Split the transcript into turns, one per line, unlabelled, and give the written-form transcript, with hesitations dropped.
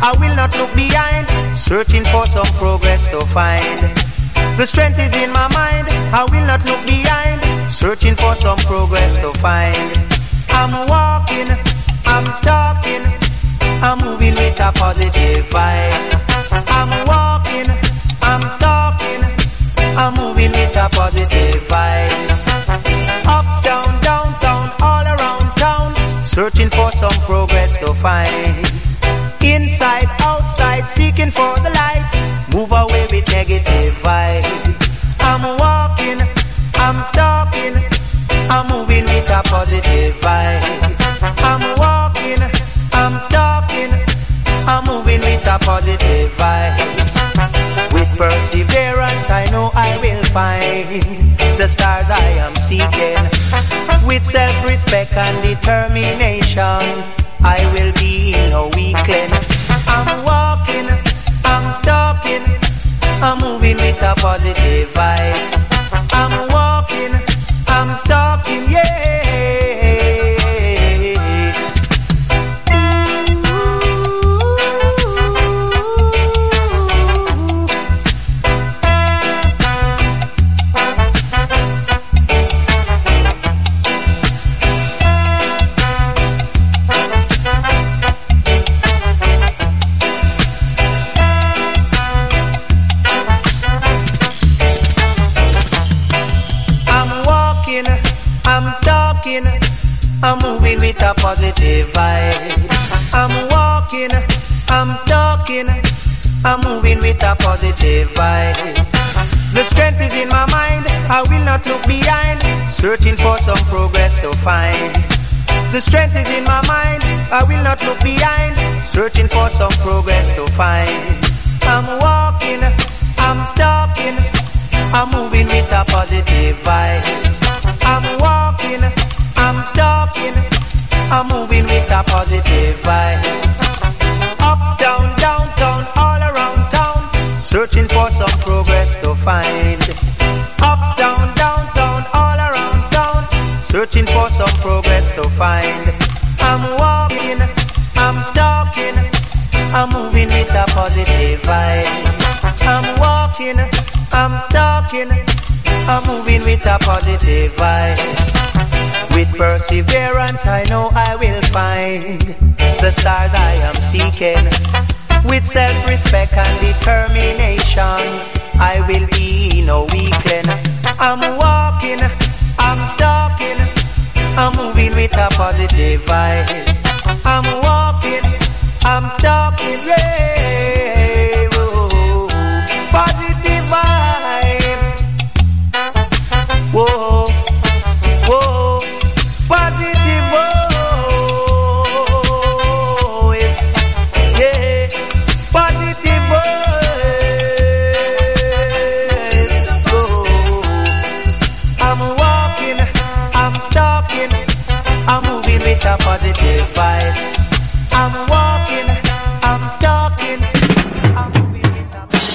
I will not look behind, searching for some progress to find. The strength is in my mind, I will not look behind, searching for some progress to find. I'm walking, I'm talking, I'm moving with a positive vibe. I'm walking, I'm talking, I'm moving with a positive vibe. Up, down, downtown, all around town, searching for some progress to find. Inside, outside, seeking for the light, move away with negative vibes. I'm walking, I'm talking, I'm moving with a positive vibe. I'm walking, I'm talking, I'm moving with a positive vibe. With perseverance I know I will find the stars I am seeking. With self-respect and determination I will be no weakling. I'm walking, I'm talking, I'm moving with a positive vibe. I'm walking, I'm talking, yeah. I'm moving with a positive vibe. I'm walking, I'm talking, I'm moving with a positive vibe. The strength is in my mind, I will not look behind, searching for some progress to find. The strength is in my mind, I will not look behind, searching for some progress to find. I'm walking, I'm talking, I'm moving with a positive vibe. I'm walking, I'm talking, I'm moving with a positive vibe. Up, down, downtown, all around town, searching for some progress to find. Up, down, downtown, all around town, searching for some progress to find. I'm walking, I'm talking, I'm moving with a positive vibe. I'm walking, I'm talking, I'm moving with a positive vibe. With perseverance I know I will find the stars I am seeking. With self-respect and determination I will be no weakling. I'm walking, I'm talking, I'm moving with a positive vibes. I'm walking, I'm talking, yeah, oh, positive vibes. Whoa, whoa, positive vibes, yeah, positive vibes. Oh, I'm walking, I'm talking, I'm moving with a positive